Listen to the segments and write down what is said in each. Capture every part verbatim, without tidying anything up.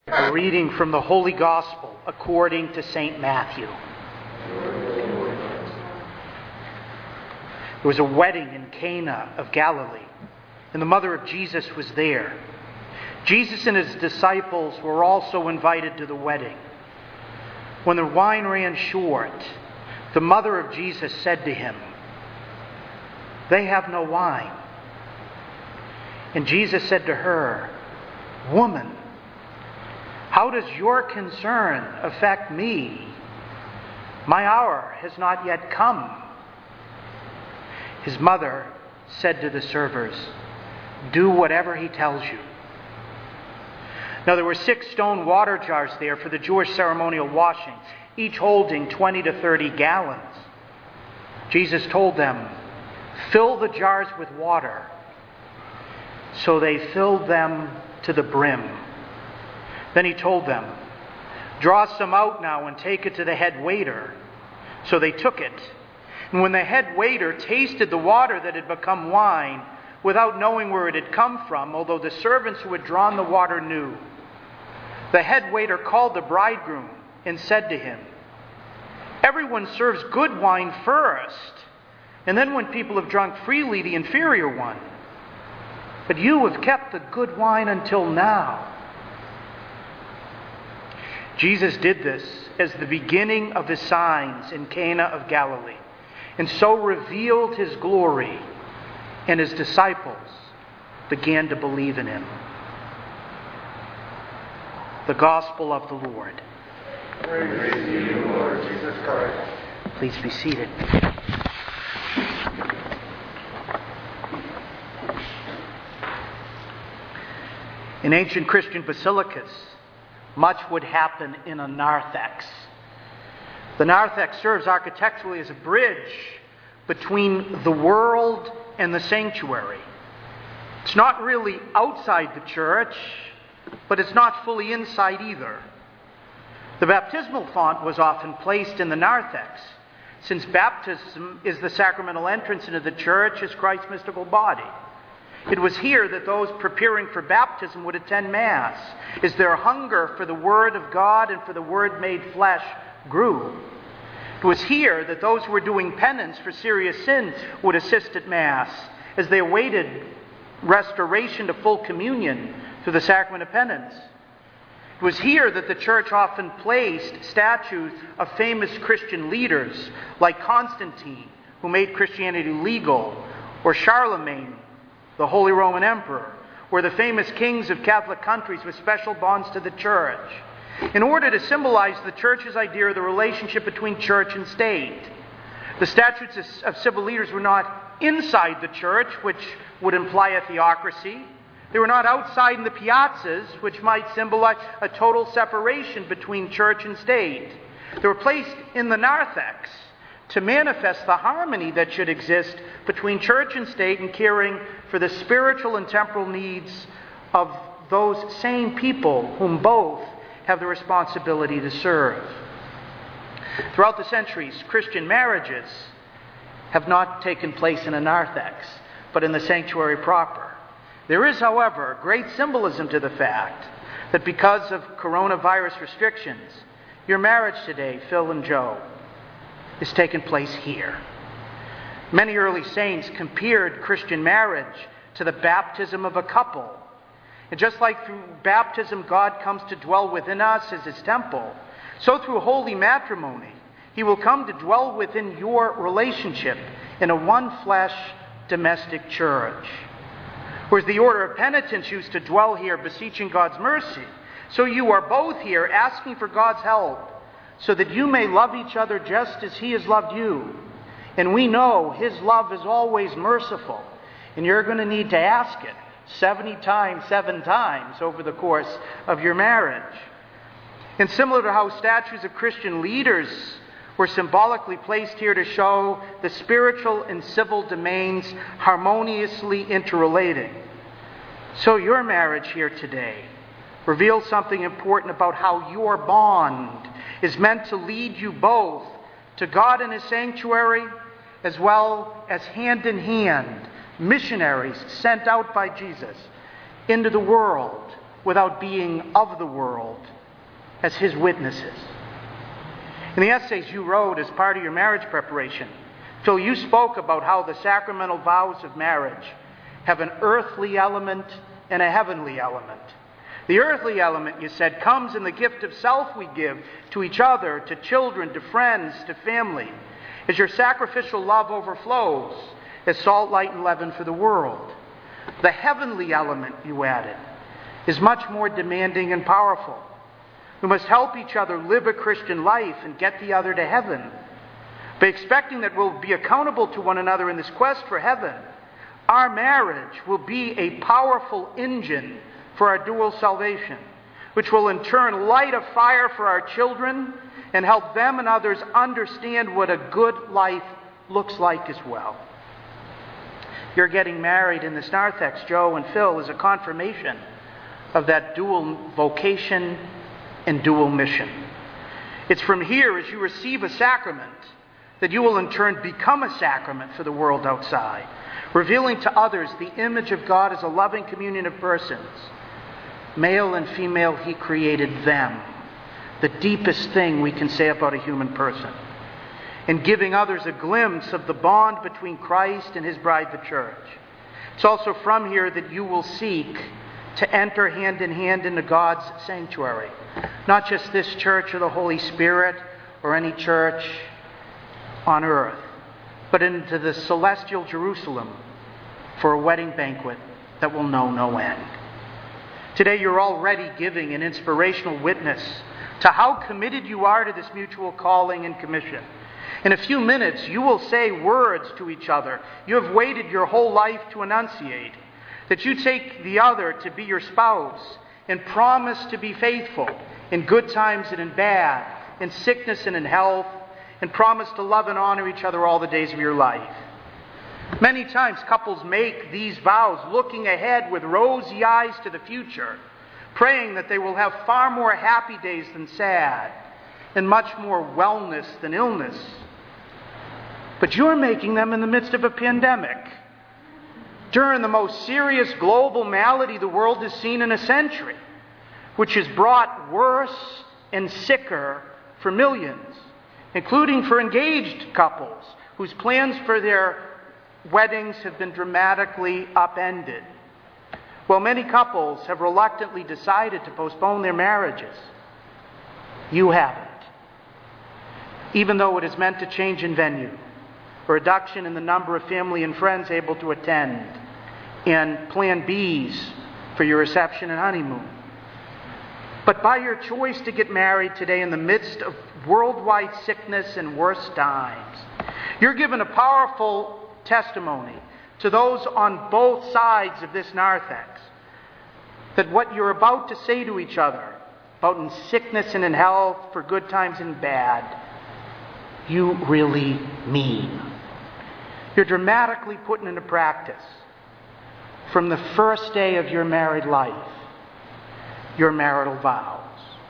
A reading from the Holy Gospel according to Saint Matthew. There was a wedding in Cana of Galilee, and the mother of Jesus was there. Jesus and his disciples were also invited to the wedding. When the wine ran short, the mother of Jesus said to him, "They have no wine." And Jesus said to her, "Woman, how does your concern affect me? My hour has not yet come." His mother said to the servers, "Do whatever he tells you." Now there were six stone water jars there for the Jewish ceremonial washing, each holding twenty to thirty gallons. Jesus told them, "Fill the jars with water." So they filled them to the brim. Then he told them, "Draw some out now and take it to the head waiter." So they took it. And when the head waiter tasted the water that had become wine, without knowing where it had come from, although the servants who had drawn the water knew, the head waiter called the bridegroom and said to him, "Everyone serves good wine first, and then when people have drunk freely, the inferior one. But you have kept the good wine until now." Jesus did this as the beginning of his signs in Cana of Galilee, and so revealed his glory, and his disciples began to believe in him. The Gospel of the Lord. Praise to you, Lord Jesus Christ. Please be seated. In ancient Christian basilicas, much would happen in a narthex. The narthex serves architecturally as a bridge between the world and the sanctuary. It's not really outside the church, but it's not fully inside either. The baptismal font was often placed in the narthex, since baptism is the sacramental entrance into the church as Christ's mystical body. It was here that those preparing for baptism would attend Mass, as their hunger for the Word of God and for the Word made flesh grew. It was here that those who were doing penance for serious sin would assist at Mass, as they awaited restoration to full communion through the sacrament of penance. It was here that the Church often placed statues of famous Christian leaders, like Constantine, who made Christianity legal, or Charlemagne, the Holy Roman Emperor, or the famous kings of Catholic countries with special bonds to the Church, in order to symbolize the Church's idea of the relationship between Church and state. The statues of civil leaders were not inside the Church, which would imply a theocracy. They were not outside in the piazzas, which might symbolize a total separation between Church and state. They were placed in the narthex to manifest the harmony that should exist between church and state in caring for the spiritual and temporal needs of those same people whom both have the responsibility to serve. Throughout the centuries, Christian marriages have not taken place in a narthex, but in the sanctuary proper. There is, however, great symbolism to the fact that because of coronavirus restrictions, your marriage today, Phil and Joe, is taking place here. Many early saints compared Christian marriage to the baptism of a couple. And just like through baptism God comes to dwell within us as his temple, so through holy matrimony he will come to dwell within your relationship in a one-flesh domestic church. Whereas the order of penitents used to dwell here beseeching God's mercy, so you are both here asking for God's help, so that you may love each other just as he has loved you. And we know his love is always merciful, and you're going to need to ask it seventy times, seven times over the course of your marriage. And similar to how statues of Christian leaders were symbolically placed here to show the spiritual and civil domains harmoniously interrelating, so your marriage here today reveals something important about how your bond is meant to lead you both to God in his sanctuary, as well as hand in hand missionaries sent out by Jesus into the world without being of the world as his witnesses. In the essays you wrote as part of your marriage preparation, Phil, you spoke about how the sacramental vows of marriage have an earthly element and a heavenly element. The earthly element, you said, comes in the gift of self we give to each other, to children, to friends, to family, as your sacrificial love overflows as salt, light, and leaven for the world. The heavenly element, you added, is much more demanding and powerful. We must help each other live a Christian life and get the other to heaven. By expecting that we'll be accountable to one another in this quest for heaven, our marriage will be a powerful engine for our dual salvation, which will in turn light a fire for our children and help them and others understand what a good life looks like as well. Your getting married in this narthex, Joe and Phil, is a confirmation of that dual vocation and dual mission. It's from here, as you receive a sacrament, that you will in turn become a sacrament for the world outside, revealing to others the image of God as a loving communion of persons. Male and female, he created them, the deepest thing we can say about a human person, and giving others a glimpse of the bond between Christ and his bride, the church. It's also from here that you will seek to enter hand in hand into God's sanctuary, not just this church or the Holy Spirit or any church on earth, but into the celestial Jerusalem for a wedding banquet that will know no end. Today you're already giving an inspirational witness to how committed you are to this mutual calling and commission. In a few minutes, you will say words to each other you have waited your whole life to enunciate, that you take the other to be your spouse and promise to be faithful in good times and in bad, in sickness and in health, and promise to love and honor each other all the days of your life. Many times couples make these vows looking ahead with rosy eyes to the future, praying that they will have far more happy days than sad, and much more wellness than illness. But you're making them in the midst of a pandemic, during the most serious global malady the world has seen in a century, which has brought worse and sicker for millions, including for engaged couples whose plans for their weddings have been dramatically upended. While many couples have reluctantly decided to postpone their marriages, you haven't. Even though it has meant a change in venue, a reduction in the number of family and friends able to attend, and plan B's for your reception and honeymoon. But by your choice to get married today in the midst of worldwide sickness and worse times, you're given a powerful testimony to those on both sides of this narthex that what you're about to say to each other, about in sickness and in health, for good times and bad, you really mean. You're dramatically putting into practice from the first day of your married life, your marital vows.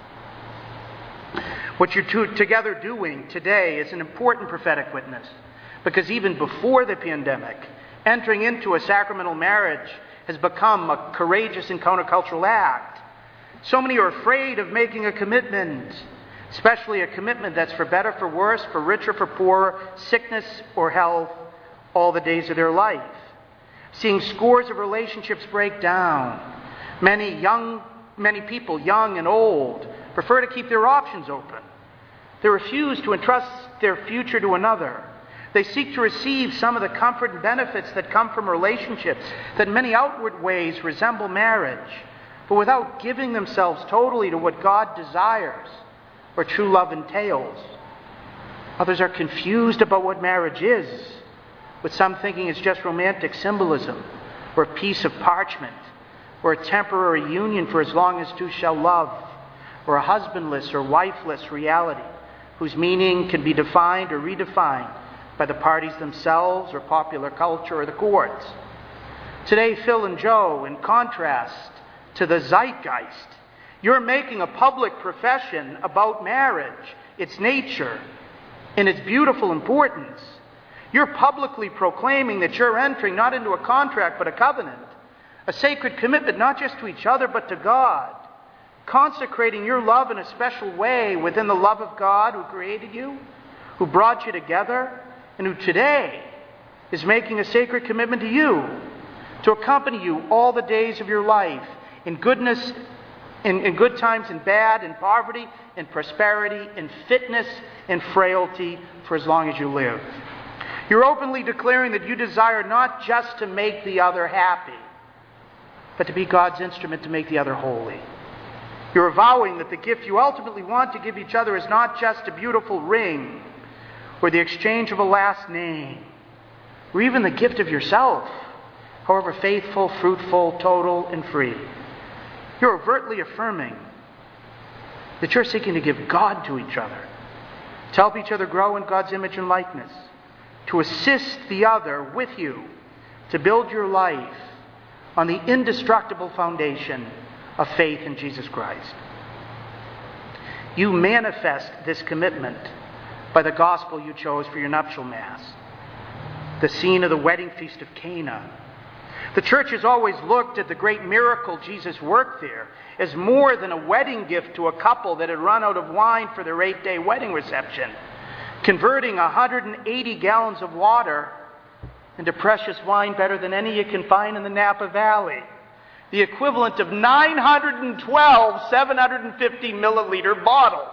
What you're to, together doing today is an important prophetic witness, because even before the pandemic, entering into a sacramental marriage has become a courageous and countercultural act. So many are afraid of making a commitment, especially a commitment that's for better, for worse, for richer, for poorer, sickness or health, all the days of their life. Seeing scores of relationships break down. Many young, many people, young and old, prefer to keep their options open. They refuse to entrust their future to another. They seek to receive some of the comfort and benefits that come from relationships that in many outward ways resemble marriage, but without giving themselves totally to what God desires or true love entails. Others are confused about what marriage is, with some thinking it's just romantic symbolism, or a piece of parchment, or a temporary union for as long as two shall love, or a husbandless or wifeless reality whose meaning can be defined or redefined by the parties themselves or popular culture or the courts. Today, Phil and Joe, in contrast to the zeitgeist, you're making a public profession about marriage, its nature, and its beautiful importance. You're publicly proclaiming that you're entering not into a contract but a covenant, A sacred commitment not just to each other but to God. Consecrating your love in a special way within the love of God who created you, who brought you together, and who today is making a sacred commitment to you, to accompany you all the days of your life, in goodness, in, in good times and bad, in poverty, in prosperity, in fitness and frailty, for as long as you live. You're openly declaring that you desire not just to make the other happy, but to be God's instrument to make the other holy. You're avowing that the gift you ultimately want to give each other is not just a beautiful ring, or the exchange of a last name, or even the gift of yourself, however faithful, fruitful, total, and free. You're overtly affirming that you're seeking to give God to each other, to help each other grow in God's image and likeness, to assist the other with you, to build your life on the indestructible foundation of faith in Jesus Christ. You manifest this commitment by the gospel you chose for your nuptial mass, the scene of the wedding feast of Cana. The church has always looked at the great miracle Jesus worked there as more than a wedding gift to a couple that had run out of wine for their eight-day wedding reception, converting one hundred eighty gallons of water into precious wine better than any you can find in the Napa Valley, the equivalent of nine hundred twelve seven hundred fifty milliliter bottles.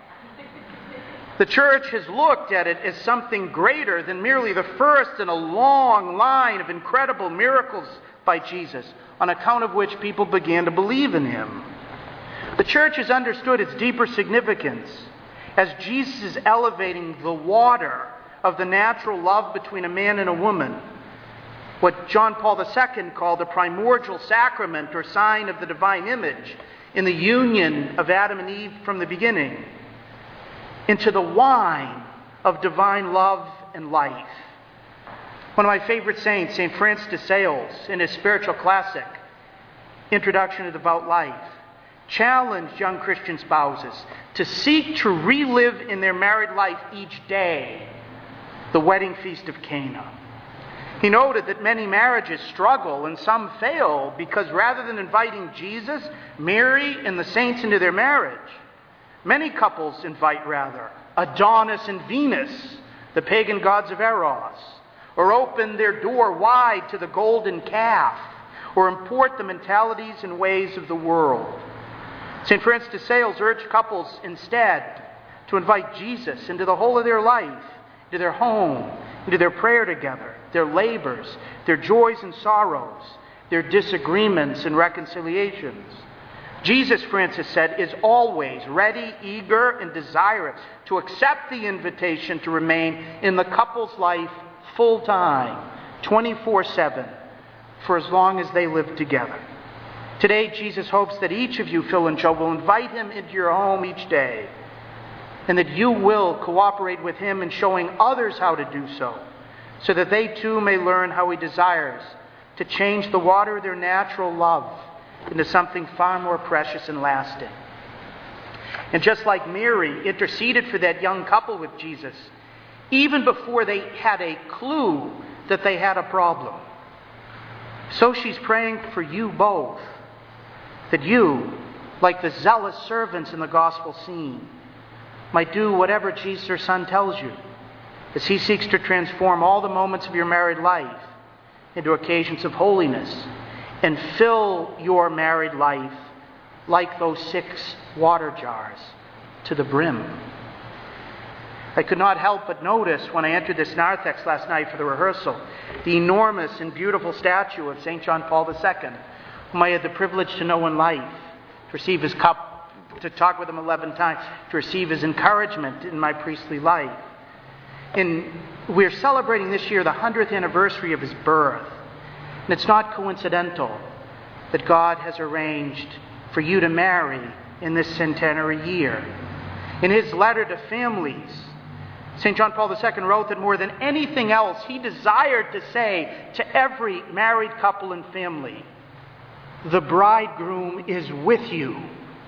The church has looked at it as something greater than merely the first in a long line of incredible miracles by Jesus, on account of which people began to believe in him. The church has understood its deeper significance as Jesus is elevating the water of the natural love between a man and a woman, what John Paul the Second called the primordial sacrament or sign of the divine image in the union of Adam and Eve from the beginning, into the wine of divine love and life. One of my favorite saints, Saint Francis de Sales, in his spiritual classic, Introduction to Devout Life, challenged young Christian spouses to seek to relive in their married life each day the wedding feast of Cana. He noted that many marriages struggle and some fail because rather than inviting Jesus, Mary, and the saints into their marriage, many couples invite rather Adonis and Venus, the pagan gods of Eros, or open their door wide to the golden calf, or import the mentalities and ways of the world. Saint Francis de Sales urged couples instead to invite Jesus into the whole of their life, into their home, into their prayer together, their labors, their joys and sorrows, their disagreements and reconciliations. Jesus, Francis said, is always ready, eager, and desirous to accept the invitation to remain in the couple's life full time, twenty-four seven, for as long as they live together. Today, Jesus hopes that each of you, Phil and Joe, will invite him into your home each day, and that you will cooperate with him in showing others how to do so, so that they too may learn how he desires to change the water of their natural love into something far more precious and lasting. And just like Mary interceded for that young couple with Jesus, even before they had a clue that they had a problem, so she's praying for you both, that you, like the zealous servants in the gospel scene, might do whatever Jesus, her Son, tells you, as he seeks to transform all the moments of your married life into occasions of holiness, and fill your married life like those six water jars to the brim. I could not help but notice when I entered this narthex last night for the rehearsal, the enormous and beautiful statue of Saint John Paul the Second, whom I had the privilege to know in life, to receive his cup, to talk with him eleven times, to receive his encouragement in my priestly life. And we're celebrating this year the hundredth anniversary of his birth. And it's not coincidental that God has arranged for you to marry in this centenary year. In his letter to families, Saint John Paul the Second wrote that more than anything else, he desired to say to every married couple and family, the bridegroom is with you.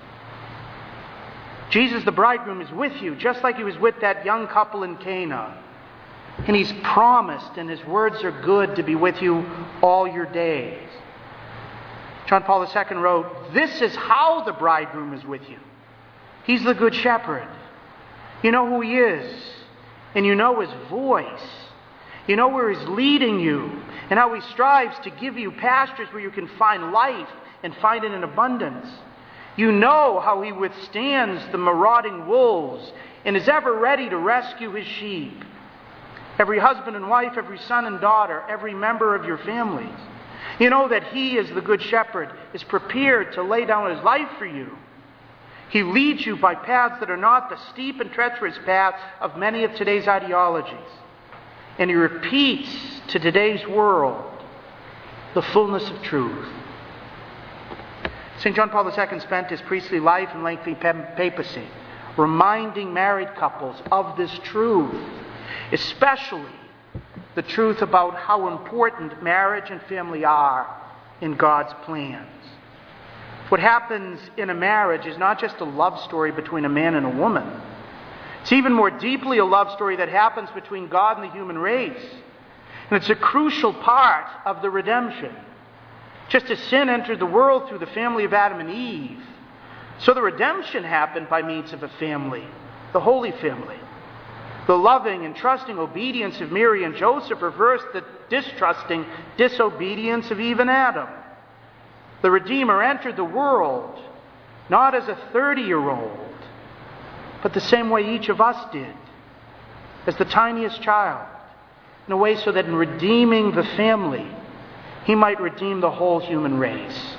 Jesus, the bridegroom, is with you, just like he was with that young couple in Cana. And he's promised, and his words are good, to be with you all your days. John Paul the Second wrote, "This is how the bridegroom is with you. He's the good shepherd. You know who he is, and you know his voice. You know where he's leading you, and how he strives to give you pastures where you can find life and find it in abundance. You know how he withstands the marauding wolves and is ever ready to rescue his sheep. Every husband and wife, every son and daughter, every member of your families. You know that he, as the good shepherd, is prepared to lay down his life for you. He leads you by paths that are not the steep and treacherous path of many of today's ideologies. And he repeats to today's world the fullness of truth." Saint John Paul the Second spent his priestly life in lengthy papacy reminding married couples of this truth, especially the truth about how important marriage and family are in God's plans. What happens in a marriage is not just a love story between a man and a woman. It's even more deeply a love story that happens between God and the human race. And it's a crucial part of the redemption. Just as sin entered the world through the family of Adam and Eve, so the redemption happened by means of a family, the Holy Family. The loving and trusting obedience of Mary and Joseph reversed the distrusting disobedience of Eve and Adam. The Redeemer entered the world not as a thirty-year-old, but the same way each of us did, as the tiniest child, in a way so that in redeeming the family, he might redeem the whole human race.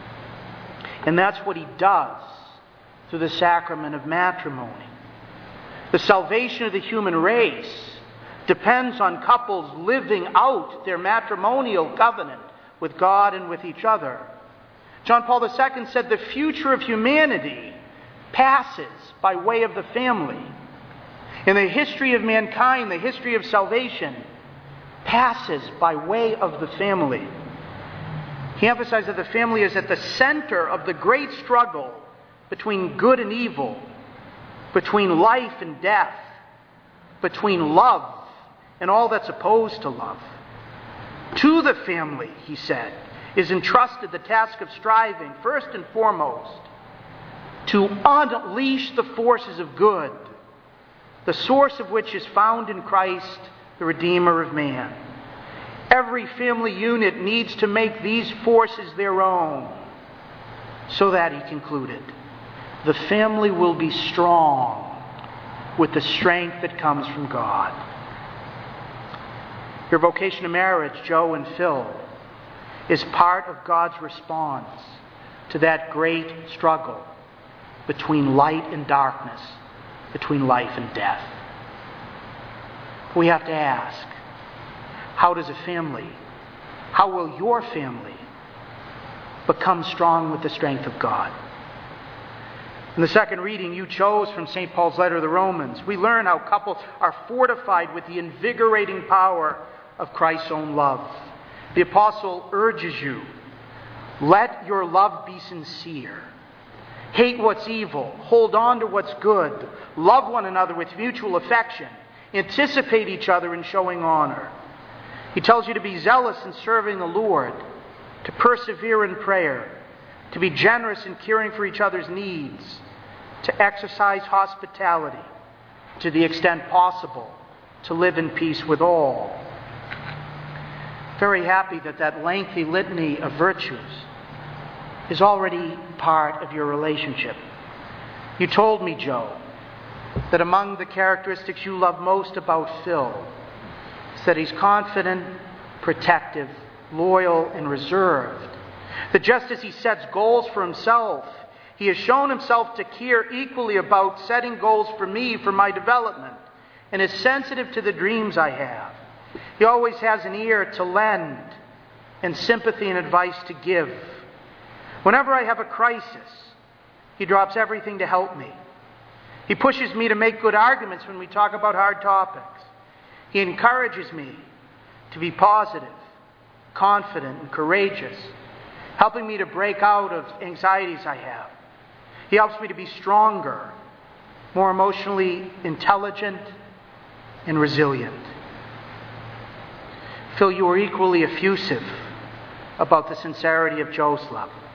And that's what he does through the sacrament of matrimony. The salvation of the human race depends on couples living out their matrimonial covenant with God and with each other. John Paul the Second said the future of humanity passes by way of the family. In the history of mankind, the history of salvation passes by way of the family. He emphasized that the family is at the center of the great struggle between good and evil, between life and death, between love and all that's opposed to love. To the family, he said, is entrusted the task of striving, first and foremost, to unleash the forces of good, the source of which is found in Christ, the Redeemer of man. Every family unit needs to make these forces their own, so that, he concluded, the family will be strong with the strength that comes from God. Your vocation to marriage, Joe and Phil, is part of God's response to that great struggle between light and darkness, between life and death. We have to ask, how does a family, how will your family become strong with the strength of God? In the second reading you chose from Saint Paul's letter to the Romans, we learn how couples are fortified with the invigorating power of Christ's own love. The apostle urges you, let your love be sincere. Hate what's evil. Hold on to what's good. Love one another with mutual affection. Anticipate each other in showing honor. He tells you to be zealous in serving the Lord, to persevere in prayer, to be generous in caring for each other's needs, to exercise hospitality, to the extent possible, to live in peace with all. Very happy that that lengthy litany of virtues is already part of your relationship. You told me, Joe, that among the characteristics you love most about Phil is that he's confident, protective, loyal, and reserved. That just as he sets goals for himself, he has shown himself to care equally about setting goals for me, for my development, and is sensitive to the dreams I have. He always has an ear to lend and sympathy and advice to give. Whenever I have a crisis, he drops everything to help me. He pushes me to make good arguments when we talk about hard topics. He encourages me to be positive, confident, and courageous, helping me to break out of anxieties I have. He helps me to be stronger, more emotionally intelligent, and resilient. Phil, you are equally effusive about the sincerity of Joe's love.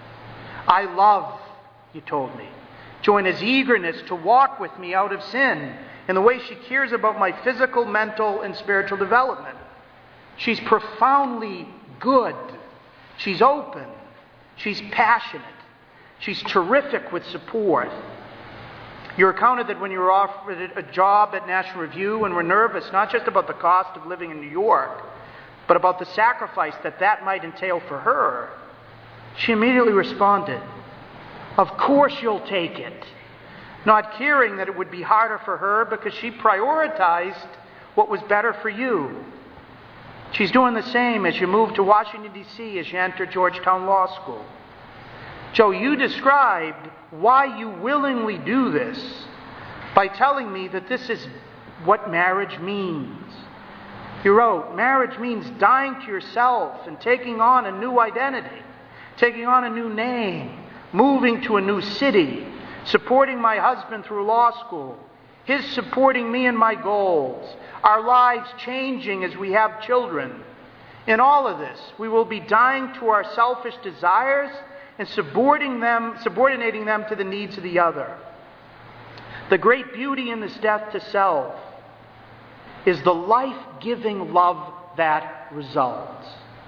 I love, you told me, Joanna's eagerness to walk with me out of sin and the way she cares about my physical, mental, and spiritual development. She's profoundly good. She's open. She's passionate. She's terrific with support. You recounted that when you were offered a job at National Review and were nervous, not just about the cost of living in New York, but about the sacrifice that that might entail for her, she immediately responded, "Of course you'll take it," not caring that it would be harder for her because she prioritized what was better for you. She's doing the same as you move to Washington, D C, as you enter Georgetown Law School. Joe, you described why you willingly do this by telling me that this is what marriage means. You wrote, marriage means dying to yourself and taking on a new identity, taking on a new name, moving to a new city, supporting my husband through law school, his supporting me in my goals, our lives changing as we have children. In all of this, we will be dying to our selfish desires and subordinating them, subordinating them to the needs of the other. The great beauty in this death to self is the life-giving love that results.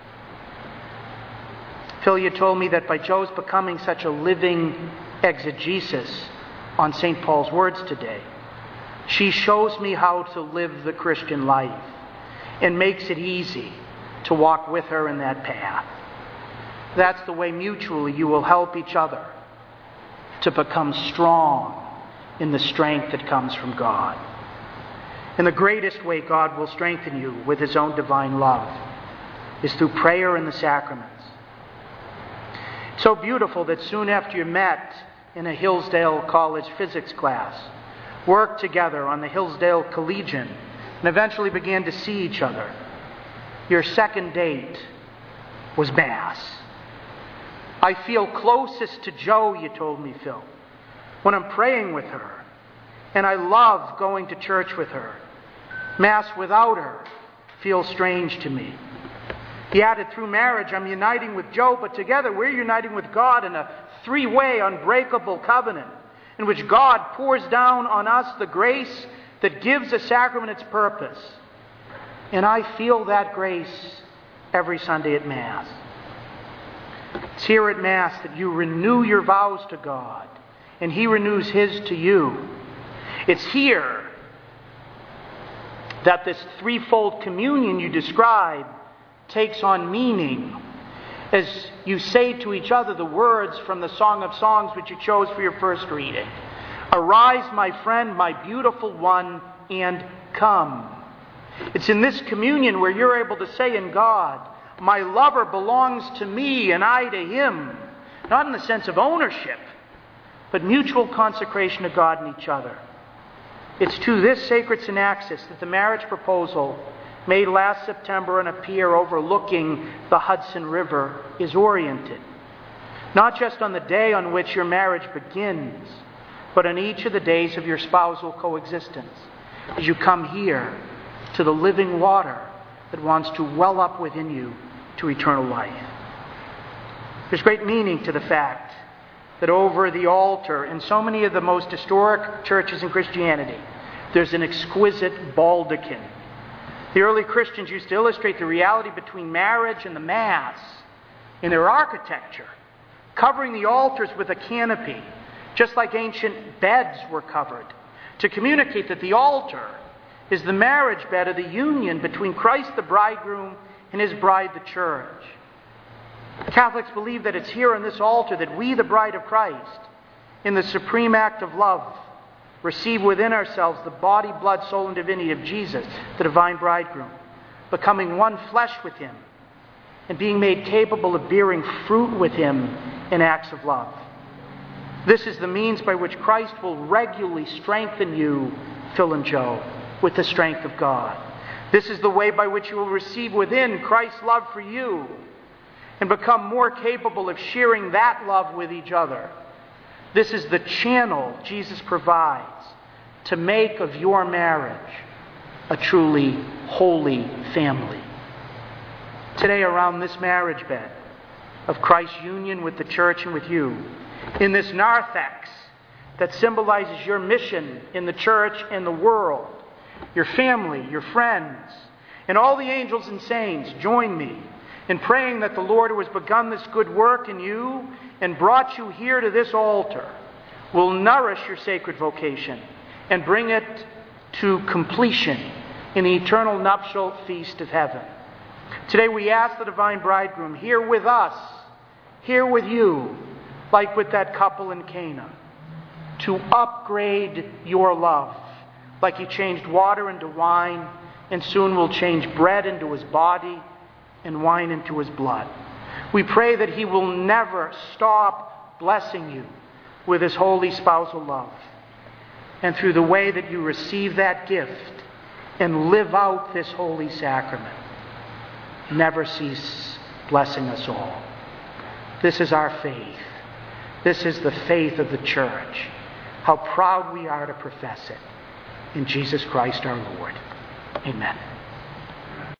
Phil, you told me that by Joe's becoming such a living exegesis on Saint Paul's words today, she shows me how to live the Christian life and makes it easy to walk with her in that path. That's the way mutually you will help each other to become strong in the strength that comes from God. And the greatest way God will strengthen you with His own divine love is through prayer and the sacraments. It's so beautiful that soon after you met in a Hillsdale College physics class, worked together on the Hillsdale Collegian, and eventually began to see each other, your second date was Mass. I feel closest to Jo, you told me, Phil, when I'm praying with her. And I love going to church with her. Mass without her feels strange to me. He added, through marriage, I'm uniting with Jo, but together we're uniting with God in a three-way unbreakable covenant in which God pours down on us the grace that gives a sacrament its purpose. And I feel that grace every Sunday at Mass. It's here at Mass that you renew your vows to God, and He renews His to you. It's here that this threefold communion you describe takes on meaning as you say to each other the words from the Song of Songs which you chose for your first reading. Arise, my friend, my beautiful one, and come. It's in this communion where you're able to say in God, my lover belongs to me and I to him, not in the sense of ownership, but mutual consecration to God and each other. It's to this sacred synaxis that the marriage proposal made last September on a pier overlooking the Hudson River is oriented. Not just on the day on which your marriage begins, but on each of the days of your spousal coexistence, as you come here to the living water that wants to well up within you to eternal life. There's great meaning to the fact that over the altar in so many of the most historic churches in Christianity, there's an exquisite baldachin. The early Christians used to illustrate the reality between marriage and the Mass in their architecture, covering the altars with a canopy, just like ancient beds were covered, to communicate that the altar is the marriage bed of the union between Christ the bridegroom and His bride, the church. Catholics believe that it's here on this altar that we, the bride of Christ, in the supreme act of love, receive within ourselves the body, blood, soul, and divinity of Jesus, the divine bridegroom, becoming one flesh with Him and being made capable of bearing fruit with Him in acts of love. This is the means by which Christ will regularly strengthen you, Phil and Jo, with the strength of God. This is the way by which you will receive within Christ's love for you and become more capable of sharing that love with each other. This is the channel Jesus provides to make of your marriage a truly holy family. Today, around this marriage bed, of Christ's union with the church and with you. In this narthex that symbolizes your mission in the church and the world, your family, your friends, and all the angels and saints, join me in praying that the Lord who has begun this good work in you and brought you here to this altar will nourish your sacred vocation and bring it to completion in the eternal nuptial feast of heaven. Today we ask the divine bridegroom, here with us, here with you, like with that couple in Cana, to upgrade your love, like he changed water into wine and soon will change bread into his body and wine into his blood. We pray that he will never stop blessing you with his holy spousal love. And through the way that you receive that gift and live out this holy sacrament, never cease blessing us all. This is our faith. This is the faith of the church. How proud we are to profess it. In Jesus Christ our Lord. Amen.